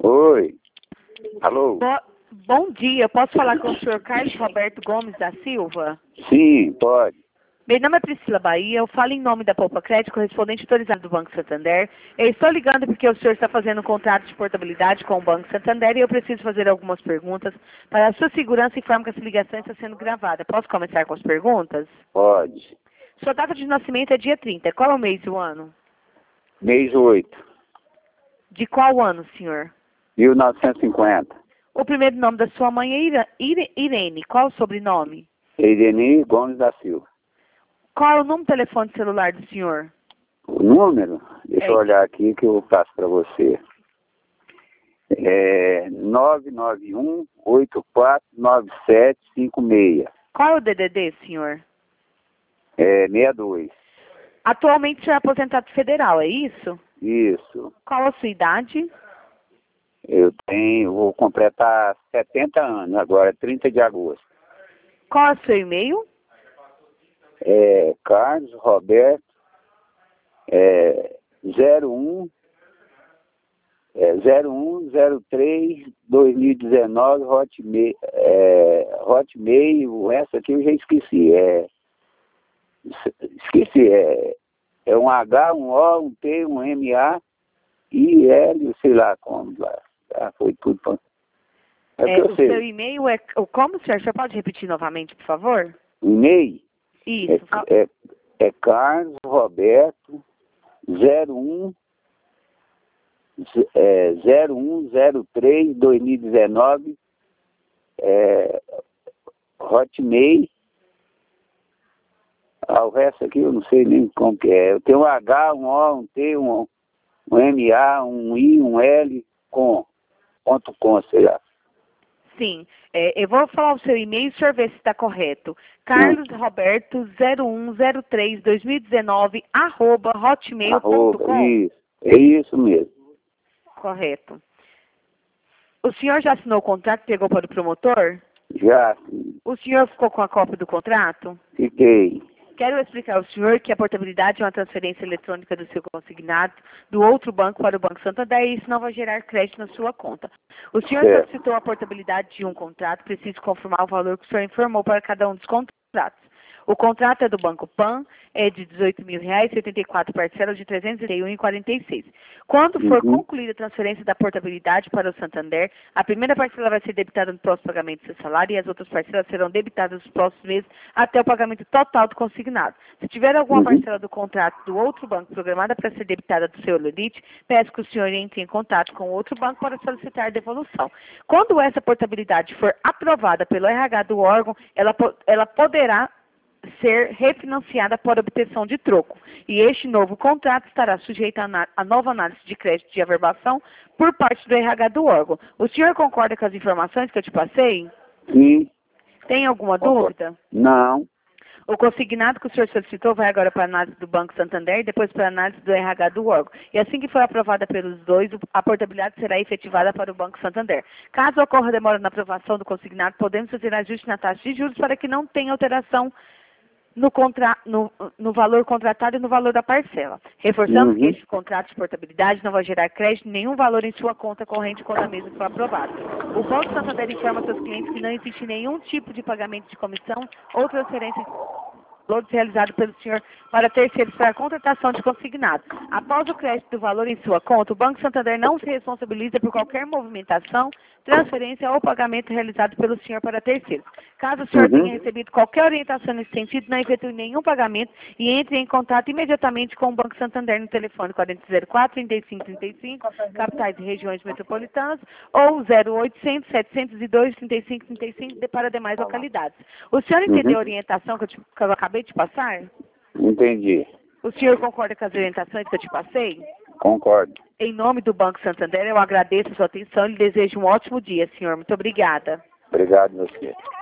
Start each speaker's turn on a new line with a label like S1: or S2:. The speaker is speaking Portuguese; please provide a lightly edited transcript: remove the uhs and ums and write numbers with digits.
S1: Oi. Alô?
S2: Bom dia, eu posso falar com o senhor Carlos Roberto Gomes da Silva?
S1: Sim, pode.
S2: Meu nome é Priscila Bahia, eu falo em nome da Poupa Crédito, correspondente autorizado do Banco Santander. Eu estou ligando porque o senhor está fazendo um contrato de portabilidade com o Banco Santander e eu preciso fazer algumas perguntas para a sua segurança e informo que essa ligação está sendo gravada. Posso começar com as perguntas?
S1: Pode.
S2: Sua data de nascimento é dia 30. Qual é o mês e o ano?
S1: Mês 8,
S2: De qual ano, senhor?
S1: 1950.
S2: O primeiro nome da sua mãe é Irene. Qual o sobrenome?
S1: Irene Gomes da Silva.
S2: Qual é o número do telefone celular do senhor?
S1: O número? Deixa eu olhar aqui que eu passo para você. É 991-849756.
S2: Qual é o DDD, senhor?
S1: É 62.
S2: Atualmente o senhor é aposentado federal, é isso?
S1: Isso.
S2: Qual a sua idade?
S1: Vou completar 70 anos agora, 30 de agosto.
S2: Qual é o seu e-mail?
S1: É Carlos Roberto 0103-2019 Hotmail, essa aqui eu já esqueci. Esqueci, é um H, um O, um T, um M, A, I, L, sei lá como. Foi tudo. É o que eu
S2: O
S1: sei.
S2: seu e-mail é como, senhor? O senhor pode repetir novamente, por favor?
S1: E-mail
S2: Isso.
S1: é Carlos Roberto 0103-2019 Hotmail. O resto aqui eu não sei nem como que é. Eu tenho um H, um O, um T, um M, A, um I, um L, ponto com, sei lá.
S2: Sim. Eu vou falar o seu e-mail e o senhor vê se está correto. carlosroberto0103-2019 @hotmail.com.
S1: Isso, é isso mesmo.
S2: Correto. O senhor já assinou o contrato e pegou para o promotor?
S1: Já
S2: O senhor ficou com a cópia do contrato?
S1: fiquei.
S2: Quero explicar ao senhor que a portabilidade é uma transferência eletrônica do seu consignado do outro banco para o Banco Santander e isso não vai gerar crédito na sua conta. O senhor
S1: Certo.
S2: solicitou a portabilidade de um contrato, preciso confirmar o valor que o senhor informou para cada um dos contratos. O contrato é do Banco Pan, é de R$18.000, 74 parcelas de R$ 331,46. Quando for concluída a transferência da portabilidade para o Santander, a primeira parcela vai ser debitada no próximo pagamento do seu salário e as outras parcelas serão debitadas nos próximos meses até o pagamento total do consignado. Se tiver alguma parcela do contrato do outro banco programada para ser debitada do seu limite, peço que o senhor entre em contato com o outro banco para solicitar a devolução. Quando essa portabilidade for aprovada pelo RH do órgão, ela poderá ser refinanciada por obtenção de troco. E este novo contrato estará sujeito a nova análise de crédito de averbação por parte do RH do órgão. O senhor concorda com as informações que eu te passei?
S1: Sim.
S2: Tem alguma dúvida?
S1: Não.
S2: O consignado que o senhor solicitou vai agora para a análise do Banco Santander e depois para a análise do RH do órgão. E assim que for aprovada pelos dois, a portabilidade será efetivada para o Banco Santander. Caso ocorra demora na aprovação do consignado, podemos fazer ajuste na taxa de juros para que não tenha alteração no valor contratado e no valor da parcela. Reforçamos que este contrato de portabilidade não vai gerar crédito nenhum valor em sua conta corrente quando a mesma for aprovada. O Banco Santander informa seus clientes que não existe nenhum tipo de pagamento de comissão ou transferência de valor realizado pelo senhor para terceiros para a contratação de consignado. Após o crédito do valor em sua conta, o Banco Santander não se responsabiliza por qualquer movimentação, transferência ou pagamento realizado pelo senhor para terceiros. Caso o senhor tenha recebido qualquer orientação nesse sentido, não efetue nenhum pagamento e entre em contato imediatamente com o Banco Santander no telefone 4004-3535, capitais e regiões metropolitanas, ou 0800-702-3535 para demais localidades. O senhor entendeu a orientação que eu acabei de passar?
S1: Entendi.
S2: O senhor concorda com as orientações que eu te passei?
S1: Concordo.
S2: Em nome do Banco Santander, eu agradeço a sua atenção e lhe desejo um ótimo dia, senhor. Muito obrigada.
S1: Obrigado, meu filho.